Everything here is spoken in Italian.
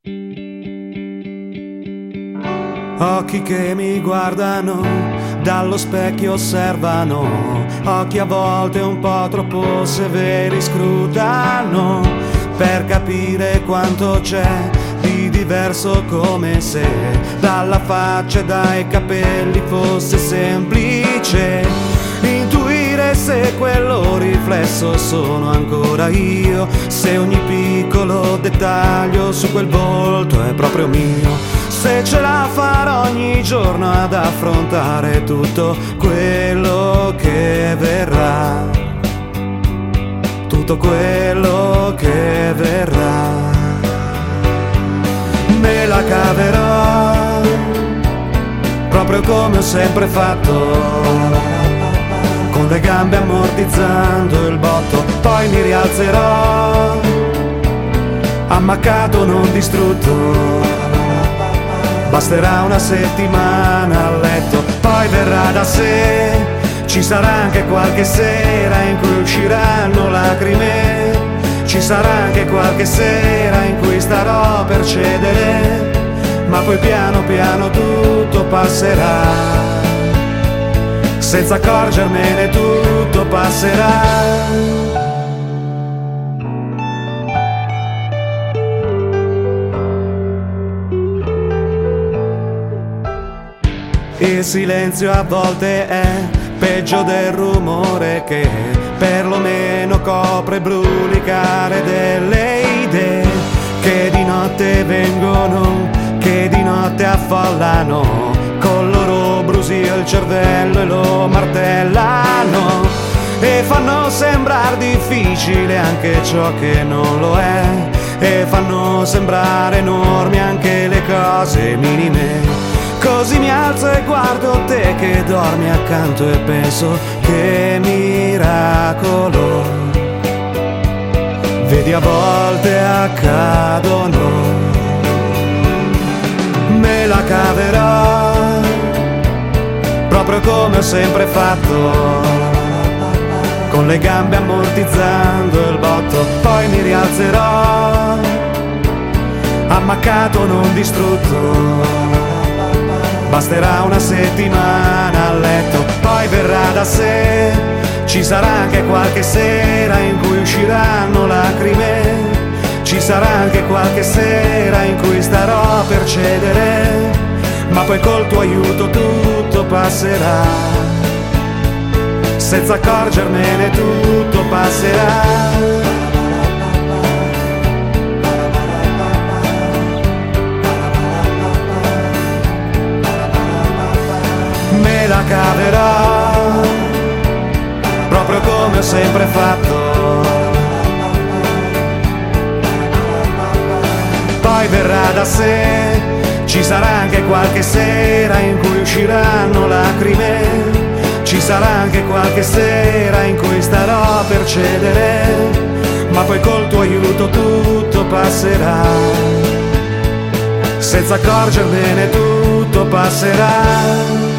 Occhi che mi guardano, dallo specchio osservano, occhi a volte un po' troppo severi scrutano, per capire quanto c'è di diverso, come se dalla faccia e dai capelli fosse semplice intuire se quello riflesso sono ancora io, se ogni piccolo dettaglio su quel volto è proprio mio, se ce la farò ogni giorno ad affrontare tutto quello che verrà, tutto quello che verrà. Me la caverò proprio come ho sempre fatto, con le gambe ammortizzando il botto, poi mi rialzerò ammaccato non distrutto. Basterà una settimana a letto, poi verrà da sé. Ci sarà anche qualche sera in cui usciranno lacrime, ci sarà anche qualche sera in cui starò per cedere, ma poi piano piano tutto passerà, senza accorgermene tutto passerà. Il silenzio a volte è peggio del rumore che perlomeno copre brulicare delle idee che di notte vengono, che di notte affollano, con loro brusio il cervello e lo martellano e fanno sembrare difficile anche ciò che non lo è, e fanno sembrare enormi anche le cose minime. Così mi alzo e guardo te che dormi accanto e penso che miracolo vedi a volte accadono. Me la caverò proprio come ho sempre fatto, con le gambe ammortizzando il botto, poi mi rialzerò ammaccato non distrutto. Basterà una settimana a letto, poi verrà da sé. Ci sarà anche qualche sera in cui usciranno lacrime, ci sarà anche qualche sera in cui starò per cedere, ma poi col tuo aiuto tutto passerà, senza accorgermene tutto passerà. Me la caverò proprio come ho sempre fatto, poi verrà da sé. Ci sarà anche qualche sera in cui usciranno lacrime, ci sarà anche qualche sera in cui starò per cedere, ma poi col tuo aiuto tutto passerà, senza accorgermene tutto passerà.